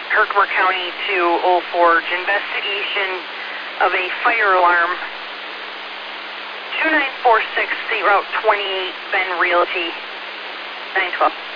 Herkimer County to Old Forge. Investigation of a fire alarm. 2946, State Route 28, Ben Realty, 912.